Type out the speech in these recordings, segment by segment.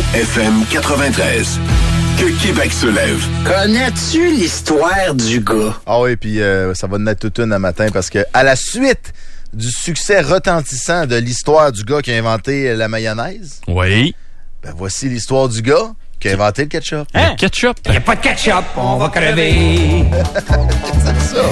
FM 93. Que Québec se lève. Connais-tu l'histoire du gars? Ah oui, puis ça va naître toute une un matin parce que à la suite du succès retentissant de l'histoire du gars qui a inventé la mayonnaise, oui. Ben voici l'histoire du gars qui a inventé le ketchup. Hein? Le ketchup? Il n'y a pas de ketchup, on va crever. C'est ça.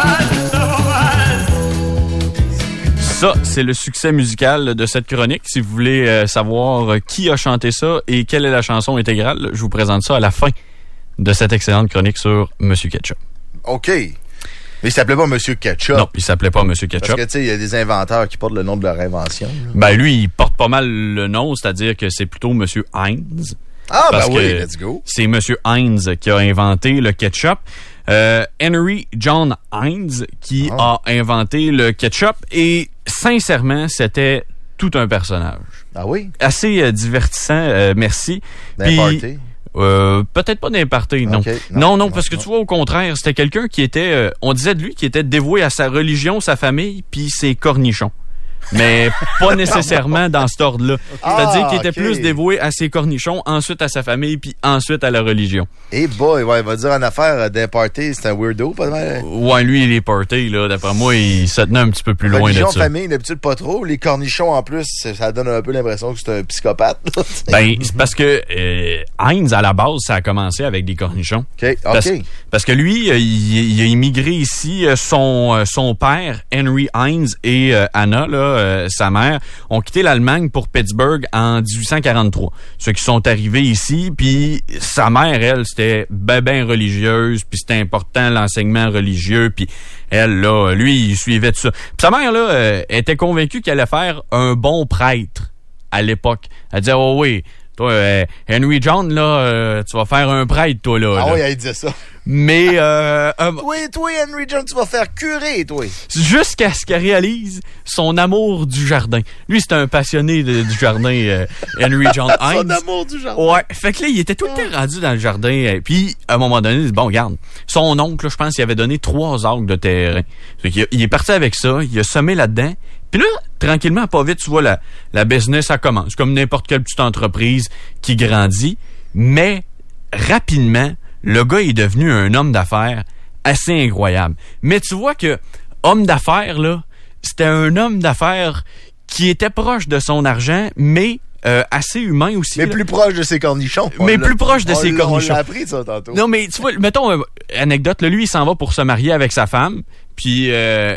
Ça, c'est le succès musical de cette chronique. Si vous voulez savoir qui a chanté ça et quelle est la chanson intégrale, je vous présente ça à la fin de cette excellente chronique sur Monsieur Ketchup. OK. Mais il s'appelait pas Monsieur Ketchup. Non, il s'appelait pas Monsieur Ketchup. Parce que, tu sais, il y a des inventeurs qui portent le nom de leur invention. Là. Ben, lui, il porte pas mal le nom, c'est-à-dire que c'est plutôt Monsieur Heinz. Ah, parce ben oui, que let's go. c'est Monsieur Heinz qui a inventé le ketchup. Henry John Heinz qui a inventé le ketchup et sincèrement, c'était tout un personnage. Ah oui? Assez divertissant, merci. D'imparté? Peut-être pas d'imparté, non. Okay. Non, parce que tu vois, au contraire, c'était quelqu'un qui était, on disait de lui, qui était dévoué à sa religion, sa famille, puis ses cornichons. Mais pas nécessairement dans cet ordre-là. C'est-à-dire qu'il était plus dévoué à ses cornichons, ensuite à sa famille, puis ensuite à la religion. Eh boy, ouais, il va dire en affaire d'imparté, c'est un weirdo, pas mal. Ouais, lui, les parties, là, d'après moi, il se tenait un petit peu plus loin de ça. Religion, famille, d'habitude, pas trop. Les cornichons, en plus, ça donne un peu l'impression que c'est un psychopathe. Ben, c'est parce que Heinz, à la base, ça a commencé avec des cornichons. OK. Parce que lui, il a immigré ici. Son père, Henry Heinz, et Anna, là, sa mère, ont quitté l'Allemagne pour Pittsburgh en 1843. Ceux qui sont arrivés ici, puis sa mère, elle, c'était ben religieuse, puis c'était important l'enseignement religieux, puis elle, là, lui, il suivait tout ça. Puis sa mère, là, était convaincue qu'elle allait faire un bon prêtre à l'époque. Elle disait, oh oui, toi, Henry John, là, tu vas faire un prêtre, toi, là. Ah là. oui, elle disait ça. Mais toi, Henry John, tu vas faire curer, toi. Jusqu'à ce qu'elle réalise son amour du jardin. Lui, c'était un passionné du jardin, Henry John Heinz. Son amour du jardin. Ouais. Fait que là, il était tout le temps rendu dans le jardin. Puis, à un moment donné, il dit, bon, regarde, son oncle, là, je pense, il avait donné 3 acres de terrain. Fait qu'il il est parti avec ça, il a semé là-dedans. Puis là, tranquillement, pas vite, tu vois, la business, ça commence. Comme n'importe quelle petite entreprise qui grandit. Mais, rapidement, le gars est devenu un homme d'affaires assez incroyable. Mais tu vois que homme d'affaires, là, c'était un homme d'affaires qui était proche de son argent, mais assez humain aussi. Mais là. plus proche de ses cornichons. Plus proche de ses cornichons. On l'a appris, ça, tantôt. Non, mais tu vois, mettons, anecdote, là, lui, il s'en va pour se marier avec sa femme, puis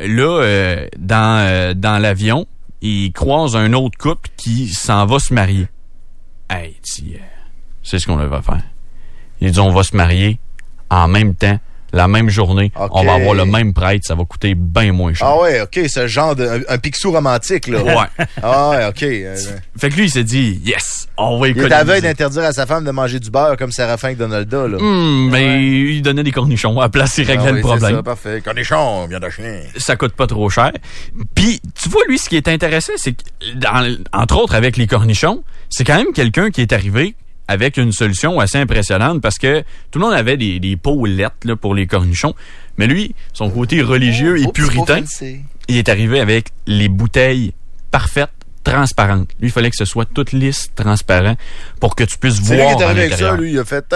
dans l'avion, il croise un autre couple qui s'en va se marier. Hey, c'est ce qu'on va faire. Il dit, on va se marier en même temps, la même journée. Okay. On va avoir le même prêtre, ça va coûter bien moins cher. Ah ouais, OK, ce genre un Picsou romantique, là. Ouais. Ah ouais, OK. Fait que lui, il s'est dit, yes, on va économiser. Il est à veille d'interdire à sa femme de manger du beurre comme Séraphin avec Donalda, là. Mais il donnait des cornichons. À la place, il réglait le problème. C'est ça, parfait. Cornichons, viande de chien. Ça coûte pas trop cher. Puis, tu vois, lui, ce qui est intéressant, c'est que, entre autres avec les cornichons, c'est quand même quelqu'un qui est arrivé avec une solution assez impressionnante parce que tout le monde avait des pots lettres là, pour les cornichons. Mais lui, son côté religieux et puritain, il est arrivé avec les bouteilles parfaites, transparentes. Lui, il fallait que ce soit toute lisse, transparent, pour que tu puisses voir à l'intérieur. C'est lui qui est arrivé avec ça, lui. Il a fait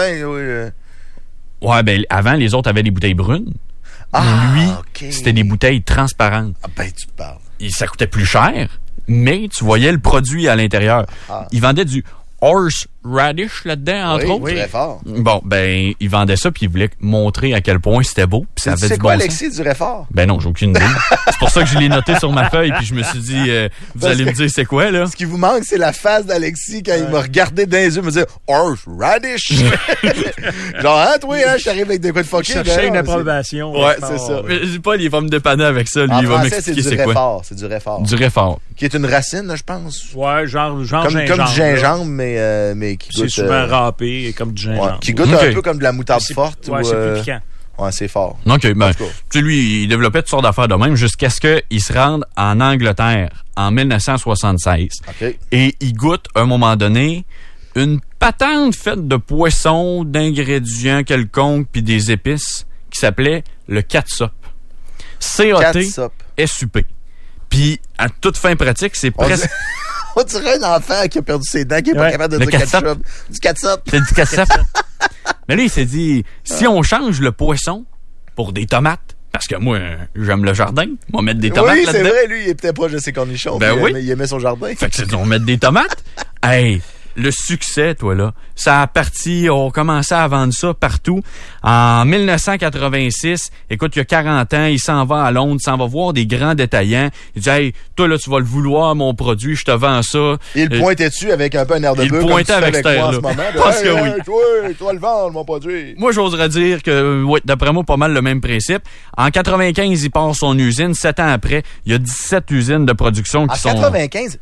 Ouais, ben avant, les autres avaient des bouteilles brunes. Lui, c'était des bouteilles transparentes. Ah ben, tu parles. Et ça coûtait plus cher, mais tu voyais le produit à l'intérieur. Il vendait du horseradish là-dedans, entre autres. Oui, très fort. Bon, ben, il vendait ça, puis il voulait montrer à quel point c'était beau. Puis ça avait c'est du quoi, bon Alexis, du Réfort? Ben non, j'ai aucune idée. C'est pour ça que je l'ai noté sur ma feuille, puis je me suis dit, vous allez me dire c'est quoi, là? Ce qui vous manque, c'est la face d'Alexis quand il m'a regardé dans les yeux, me dire horseradish. Genre, hein, toi, hein, je t'arrive avec des quoi de fucking. Chercher une approbation. Ouais, c'est ça. Mais je dis pas, il va me dépanner avec ça. Lui, il va m'expliquer c'est quoi. C'est du Réfort. Du Réfort. Qui est une racine, je pense. Ouais, genre gingembre. Comme du gingembre, mais qui goûte... C'est souvent râpé, comme du gingembre. Ouais, qui goûte un peu comme de la moutarde forte. Ouais, c'est plus piquant. Ouais, c'est fort. OK, ben, tu sais, lui, il développait toutes sortes d'affaires de même jusqu'à ce qu'il se rende en Angleterre en 1976. OK. Et il goûte, à un moment donné, une patente faite de poissons, d'ingrédients quelconques puis des épices qui s'appelait le catsup. C-A-T-S-U-P. Puis, à toute fin pratique, c'est presque... On dirait un enfant qui a perdu ses dents, qui est pas capable de dire ketchup. Du ketchup. C'est du ketchup. Mais là, il s'est dit, si on change le poisson pour des tomates, parce que moi, j'aime le jardin, on va mettre des tomates là-dedans. Oui, c'est vrai, lui, il était proche de ses cornichons. Ben oui. Il aimait son jardin. Fait que on va mettre des tomates. Hey, le succès, toi, là, ça a parti, on commençait à vendre ça partout. En 1986, écoute, il y a 40 ans, il s'en va à Londres, il s'en va voir des grands détaillants. Il dit, hey, toi, là, tu vas le vouloir, mon produit, je te vends ça. Il pointait dessus avec un peu un air de bœuf. Il pointait avec cet air-là. Parce que oui. Toi, le vendre, mon produit. Moi, j'oserais dire que, ouais, d'après moi, pas mal le même principe. En 95, il part son usine. 7 ans après, il y a 17 usines de production qui sont... En 95?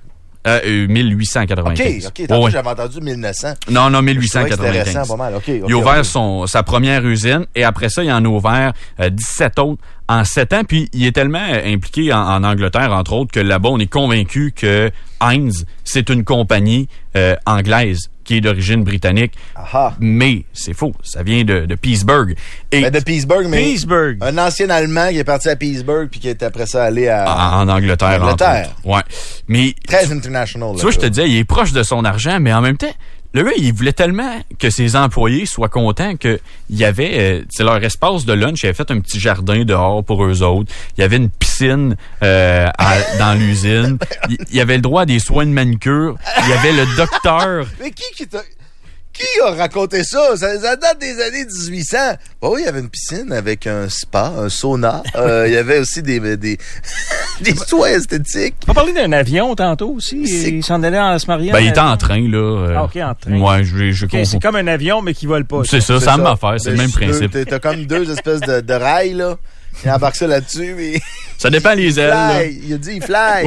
1895. OK. Tantôt, j'avais entendu 1900. Non, 1895. C'est récent, pas mal. Il a ouvert sa première usine et après ça, il en a ouvert 17 autres en 7 ans. Puis, il est tellement impliqué en Angleterre, entre autres, que là-bas, on est convaincu que Heinz, c'est une compagnie anglaise qui est d'origine britannique. Aha. Mais c'est faux. Ça vient de Pittsburgh. De Pittsburgh, mais un ancien Allemand qui est parti à Pittsburgh puis qui est après ça allé en Angleterre. Ouais. Mais très international. Tu vois, je te disais, il est proche de son argent, mais en même temps, le gars, il voulait tellement que ses employés soient contents qu'il y avait, leur espace de lunch, il avait fait un petit jardin dehors pour eux autres. Il y avait une piscine dans l'usine. Il y avait le droit à des soins de manicure. Il y avait le docteur. Mais qui a raconté ça? Ça date des années 1800. Oh, oui, il y avait une piscine avec un spa, un sauna. Il y avait aussi des soins esthétiques. On parlait d'un avion tantôt aussi. Il s'en allait en se mariant. Ben, il était en train, là. OK, en train. Ouais, je comprends. C'est comme un avion, mais qui vole pas. C'est ça, ça m'a fait. C'est le même principe. T'as comme deux espèces de rails, là. Il embarque ça là-dessus, mais... Ça dépend les ailes, là. Il a dit, il fly.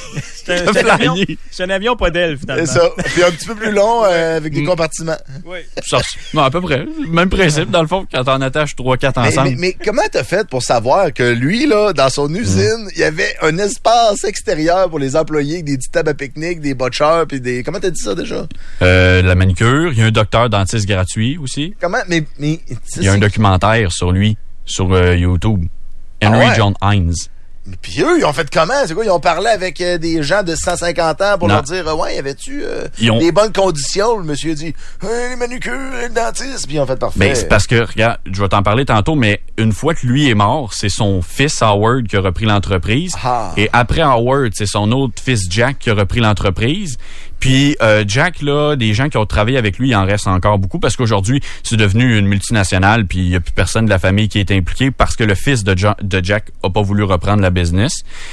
C'est un avion pas d'aile, finalement. C'est ça. Puis un petit peu plus long, avec des compartiments. Oui. Non, à peu près. Même principe, dans le fond, quand on attache 3-4 ensemble. Mais comment t'as fait pour savoir que lui, là, dans son usine, il y avait un espace extérieur pour les employés, avec des petites tables à pique-nique, des botcheurs, puis des... Comment t'as dit ça, déjà? La manicure. Il y a un docteur dentiste gratuit aussi. Comment? Mais il y a un documentaire sur lui, sur YouTube. Henry John Heinz. Puis eux, ils ont fait comment? C'est quoi? Ils ont parlé avec des gens de 150 ans pour leur dire, ouais, y avait-tu des bonnes conditions? Le monsieur a dit, les manucures, le dentiste. Puis ils ont fait parfait. Ben, c'est parce que, regarde, je vais t'en parler tantôt, mais une fois que lui est mort, c'est son fils Howard qui a repris l'entreprise. Ah. Et après Howard, c'est son autre fils Jack qui a repris l'entreprise. Puis Jack, là, des gens qui ont travaillé avec lui, il en reste encore beaucoup parce qu'aujourd'hui, c'est devenu une multinationale puis il n'y a plus personne de la famille qui est impliqué parce que le fils de Jack a pas voulu reprendre la business.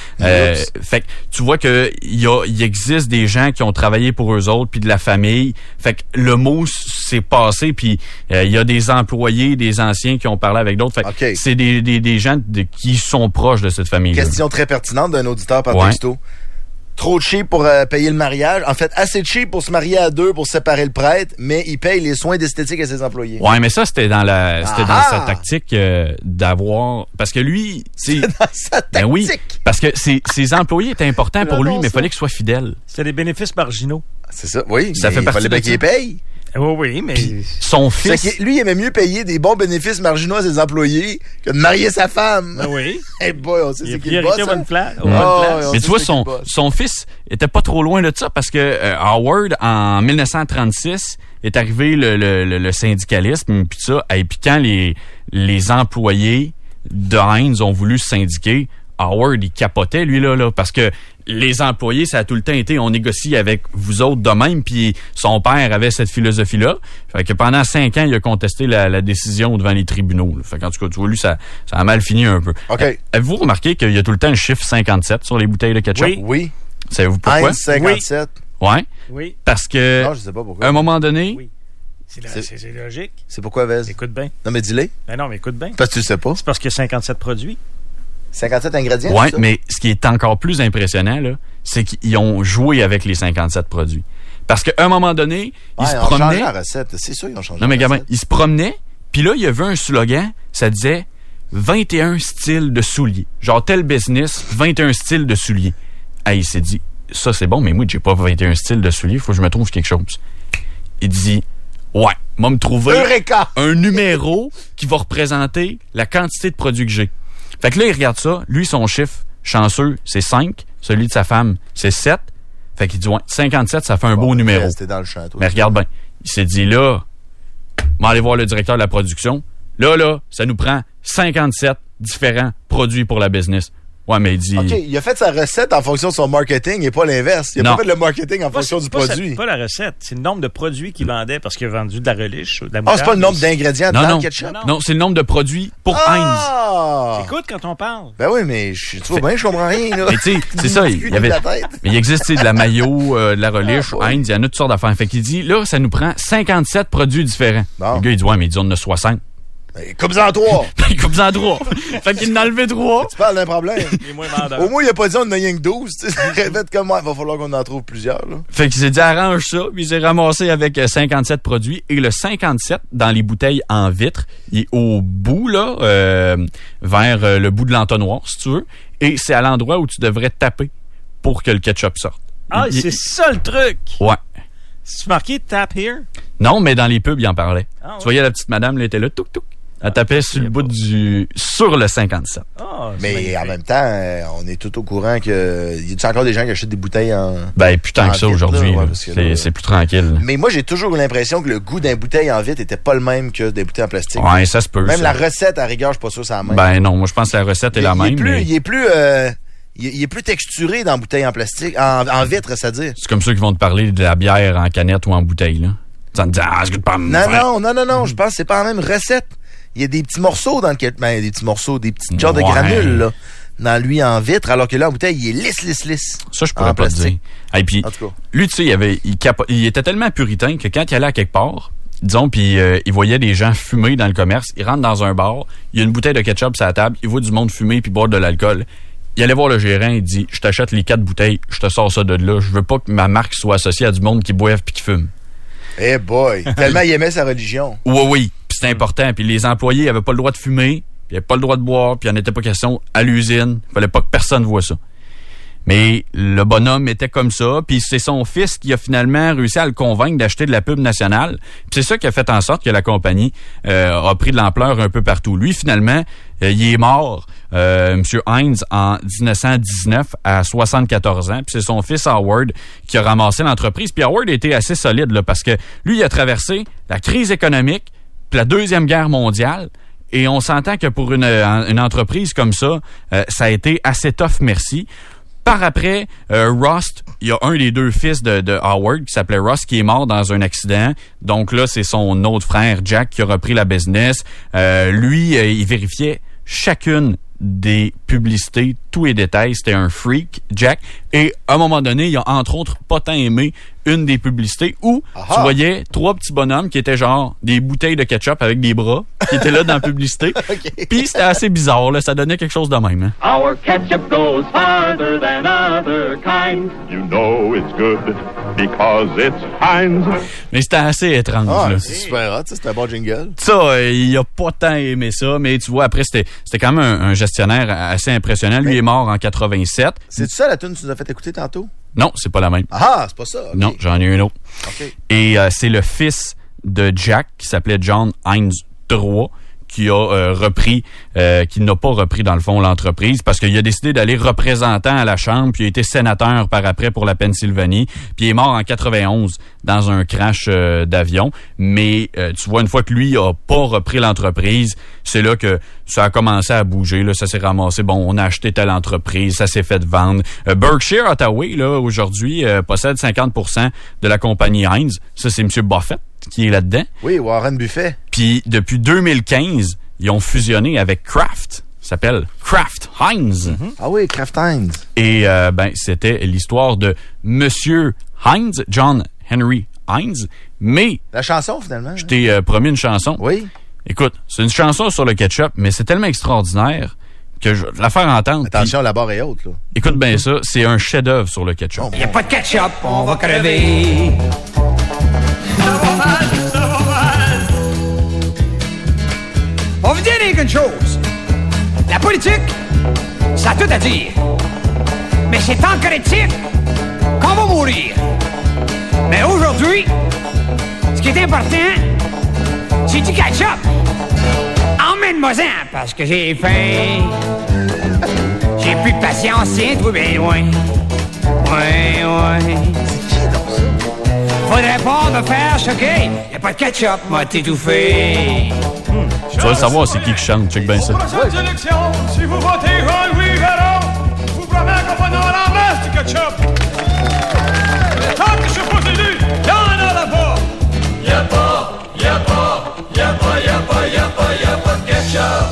Fait que tu vois que il existe des gens qui ont travaillé pour eux autres puis de la famille. Fait que le mot s'est passé puis il y a des employés, des anciens qui ont parlé avec d'autres. Fait que c'est des gens qui sont proches de cette famille. Question très pertinente d'un auditeur par texto. Trop cheap pour payer le mariage. En fait, assez cheap pour se marier à deux, pour séparer le prêtre, mais il paye les soins d'esthétique à ses employés. Ouais, mais ça, c'était dans sa tactique d'avoir... Parce que lui... C'est dans sa tactique? Ben oui, parce que ses employés étaient importants pour lui, mais il fallait qu'ils soient fidèles. C'était des bénéfices marginaux. C'est ça, oui. Ça fait partie de qu'il paye. Oui, mais... Puis, son fils... Lui, il aimait mieux payer des bons bénéfices marginaux à ses employés que de marier sa femme. Oui. Hey boy, on sait c'est qui le boss. Mais tu vois, son fils était pas trop loin de ça parce que Howard, en 1936, est arrivé le syndicalisme, puis ça, et puis quand les employés de Heinz ont voulu se syndiquer, Howard, il capotait, lui, là, parce que les employés, ça a tout le temps été, on négocie avec vous autres de même, puis son père avait cette philosophie-là. Fait que pendant 5 ans, il a contesté la décision devant les tribunaux. Là. Fait qu'en tout cas, tu vois, lui, ça a mal fini un peu. OK. Avez-vous remarqué qu'il y a tout le temps le chiffre 57 sur les bouteilles de ketchup? Oui. Savez-vous pourquoi? Heinz 57. Ouais. Oui. Parce que, non, je sais pas pourquoi. à un moment donné... Oui. C'est logique. C'est pourquoi, Vez? Écoute bien. Non, mais dis-le. Ben non, mais écoute bien. Parce que tu sais pas. C'est parce qu'il y a 57 produits. 57 ingrédients? Ouais, mais ce qui est encore plus impressionnant, là, c'est qu'ils ont joué avec les 57 produits. Parce qu'à un moment donné, ils se promenaient... Ils ont changé la recette. C'est sûr, ils ont changé la recette. Non, mais gamin, ils se promenaient, puis là, il y avait un slogan, ça disait 21 styles de souliers. Genre, tel business, 21 styles de souliers. Ah, il s'est dit, ça c'est bon, mais moi, j'ai pas 21 styles de souliers, faut que je me trouve quelque chose. Il dit, ouais, moi me trouver Eureka! Un numéro qui va représenter la quantité de produits que j'ai. Fait que là, il regarde ça. Lui, son chiffre chanceux, c'est 5. Celui de sa femme, c'est 7. Fait qu'il dit, ouais, 57, ça fait un beau numéro. C'était dans le champ, toi. Mais regarde bien, il s'est dit, là, on va aller voir le directeur de la production. Là, ça nous prend 57 différents produits pour la business. Ouais, mais il dit... OK, il a fait sa recette en fonction de son marketing et pas l'inverse. Il a pas fait le marketing en fonction du produit. C'est pas la recette, c'est le nombre de produits qu'il vendait parce qu'il a vendu de la relish ou de la moutarde. Ah, c'est pas le nombre d'ingrédients dans le ketchup? Non, c'est le nombre de produits pour Heinz. Écoute quand on parle. Ben oui, mais tu vois bien, je comprends rien, là. Mais tu sais, c'est ça, il y avait... Mais il existe, de la mayo, de la relish, Heinz, il y en a toutes sortes d'affaires. Fait qu'il dit, là, ça nous prend 57 produits différents. Bon. Le gars, il dit, ouais, mais il dit, on en a 60. Coupe-en 3. Coupe-en 3. Fait qu'il en a enlevé 3. Tu parles d'un problème. Au moins, il a pas dit on en a rien que 12. Répète comme moi, il va falloir qu'on en trouve plusieurs. Là. Fait qu'il s'est dit arrange ça, puis il s'est ramassé avec 57 produits. Et le 57, dans les bouteilles en vitre, il est au bout, là, vers le bout de l'entonnoir, si tu veux. Et c'est à l'endroit où tu devrais taper pour que le ketchup sorte. Ah, c'est ça le truc! Ouais. C'est-tu marqué « Tap here »? Non, mais dans les pubs, il en parlait. Ah, ouais. Tu voyais la petite madame, elle était là, touc, touc. Elle tapait sur le bout sur le 57. Oh, mais en même temps, on est tout au courant que y a encore des gens qui achètent des bouteilles en... Ben, plus tant que ça aujourd'hui. C'est plus tranquille. Mais moi, j'ai toujours eu l'impression que le goût d'un bouteille en vitre était pas le même que des bouteilles en plastique. Ouais, ça se peut. Même la recette, à rigueur, je suis pas sûr que c'est la même. Ben non, moi je pense que la recette est la même. Il est plus texturé dans bouteille en plastique, en vitre, c'est-à-dire. C'est comme ceux qui vont te parler de la bière en canette ou en bouteille, là. Ça te dit, ça goûte pas... Non, je pense que c'est pas la même recette. Il y a des petits morceaux dans le des petits morceaux, des petits genres de granules, là, dans lui en vitre, alors que là, en bouteille, il est lisse. Ça, je pourrais pas te dire. Et puis, lui, tu sais, il était tellement puritain que quand il allait à quelque part, disons, puis il voyait des gens fumer dans le commerce, il rentre dans un bar, il y a une bouteille de ketchup sur la table, il voit du monde fumer puis boire de l'alcool. Il allait voir le gérant, il dit, je t'achète les 4 bouteilles, je te sors ça de là, je veux pas que ma marque soit associée à du monde qui boive puis qui fume. Eh boy, tellement il aimait sa religion. Oui, puis c'était important. Puis les employés avaient pas le droit de fumer, puis ils avaient pas le droit de boire, puis il n'y en était pas question à l'usine. Il fallait pas que personne voie ça. Mais le bonhomme était comme ça, puis c'est son fils qui a finalement réussi à le convaincre d'acheter de la pub nationale. Puis c'est ça qui a fait en sorte que la compagnie a pris de l'ampleur un peu partout. Lui, finalement, il est mort, M. Heinz, en 1919 à 74 ans. Puis c'est son fils Howard qui a ramassé l'entreprise. Puis Howard était assez solide là, parce que lui, il a traversé la crise économique, puis la Deuxième Guerre mondiale. Et on s'entend que pour une entreprise comme ça, ça a été assez tough, merci. Par après, Rust, il y a un des 2 fils de Howard qui s'appelait Rust qui est mort dans un accident. Donc là, c'est son autre frère, Jack, qui a repris la business. Lui, il vérifiait chacune des publicités, tous les détails. C'était un freak, Jack. Et à un moment donné, il a entre autres pas tant aimé une des publicités où tu voyais 3 petits bonhommes qui étaient genre des bouteilles de ketchup avec des bras qui étaient là dans la publicité. Okay. Puis c'était assez bizarre, là, ça donnait quelque chose de même. Hein. Our ketchup goes farther than other kinds. You know it's good because it's Heinz. Mais c'était assez étrange. Là. C'est super hot, c'est un bon jingle. Ça, il a pas tant aimé ça, mais tu vois, après, c'était quand même un gestionnaire assez impressionnant. Lui est mort en 87. C'est ça la tune que tu nous as fait écouter tantôt? Non, c'est pas la même. Ah, c'est pas ça. Okay. Non, j'en ai une autre. Okay. Et c'est le fils de Jack, qui s'appelait John Heinz III, qui a qui n'a pas repris dans le fond l'entreprise parce qu'il a décidé d'aller représentant à la Chambre, puis il a été sénateur par après pour la Pennsylvanie, puis il est mort en 91 dans un crash d'avion. Mais tu vois, une fois que lui a pas repris l'entreprise, c'est là que ça a commencé à bouger. Là, ça s'est ramassé. Bon, on a acheté telle entreprise, ça s'est fait vendre. Berkshire Hathaway, là, aujourd'hui, possède 50% de la compagnie Heinz. Ça, c'est M. Buffett qui est là-dedans. Oui, Warren Buffett. Puis depuis 2015, ils ont fusionné avec Kraft. Ça s'appelle Kraft Heinz. Mm-hmm. Ah oui, Kraft Heinz. Et c'était l'histoire de Monsieur Heinz, John Henry Heinz. Mais la chanson, finalement. Je t'ai promis une chanson. Oui. Écoute, c'est une chanson sur le ketchup, mais c'est tellement extraordinaire que je vais la faire entendre. Attention, la barre est haute, là. Écoute bien ça, c'est un chef-d'œuvre sur le ketchup. Il n'y a pas de ketchup, on va crever. On vous dit une chose. La politique, ça a tout à dire. Mais c'est en critique qu'on va mourir. Mais aujourd'hui, ce qui est important, c'est du ketchup. Emmène-moi-en, parce que j'ai faim. J'ai plus de patience, tiens, toi bien loin. Ouais. Faudrait pas me faire choquer. Y'a pas de ketchup, m'a t'étouffé. Tu vas le savoir c'est qui chante, check bien ça. Prochaine élection, si vous votez Jean-Louis Véron, je vous promets qu'on va dans la masse du ketchup. Tant que je suis pas élu, y'en aura pas. Y'a pas de ketchup.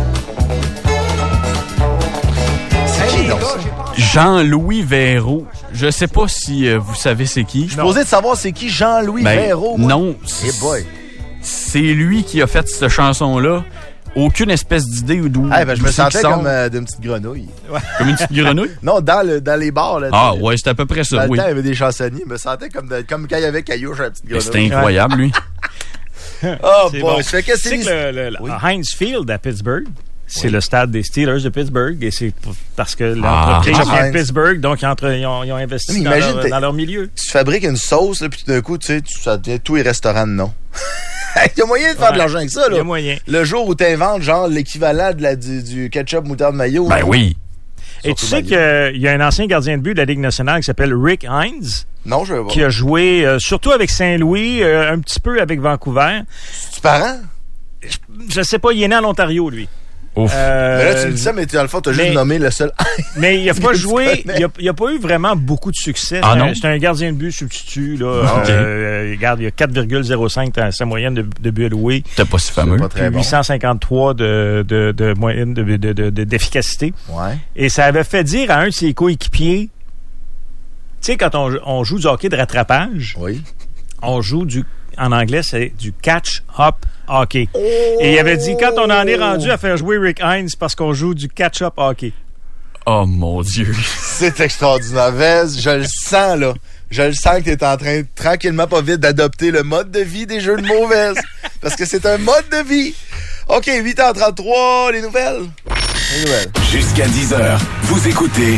C'est qui, donc, ça? Jean-Louis Véro. Je sais pas si vous savez c'est qui. Je suis posé de savoir c'est qui Jean-Louis Véro. moi. Non. Eh boy. C'est lui qui a fait cette chanson-là. Aucune espèce d'idée ou d'où. Je me sentais sort. comme d'une petite grenouille. Comme une petite grenouille? Non, dans les bars. Là, Ah ouais, c'est à peu près ça, dans oui. le temps, il y avait des chansonniers. Je me sentais comme quand il y avait Caillouche, la petite grenouille. C'était incroyable, lui. Oh C'est boy, bon. ça fait que Tu sais que le Heinz Field à Pittsburgh, c'est le stade des Steelers de Pittsburgh et c'est parce que l'entreprise vient de Pittsburgh, donc ils ont investi dans leur milieu. Tu fabriques une sauce, là, puis tout d'un coup, tu sais, ça devient tous les restaurants de nom. Il y a moyen de faire de l'argent avec ça, là. Il y a moyen. Le jour où tu inventes, genre, l'équivalent du ketchup moutarde mayo. Ben oui. Et tu sais qu'il y a un ancien gardien de but de la Ligue nationale qui s'appelle Rick Hines. Non, je vais voir. Qui a joué surtout avec Saint-Louis, un petit peu avec Vancouver. Tu parent? Je sais pas, il est né en Ontario, lui. Mais là, tu me dis ça, mais dans le fond, tu as juste nommé le seul. Mais il a pas joué, il a pas eu vraiment beaucoup de succès. C'est un gardien de but substitut. Là. Regarde, il y a 4,05 sa moyenne de buts alloués. C'était pas si fameux. Pas très bon. 853 de moyenne d'efficacité. Ouais. Et ça avait fait dire à un de ses coéquipiers, tu sais, quand on joue du hockey de rattrapage, oui. On joue en anglais, c'est du catch-up hockey. Oh! Et il avait dit, quand on en est rendu à faire jouer Rick Hines, parce qu'on joue du catch-up hockey. Oh mon Dieu. C'est extraordinaire. Vez, je le sens, là. Je le sens que tu es en train, tranquillement, pas vite, d'adopter le mode de vie des jeux de mots, Vez. Parce que c'est un mode de vie. OK, 8h33, les nouvelles. Jusqu'à 10h, vous écoutez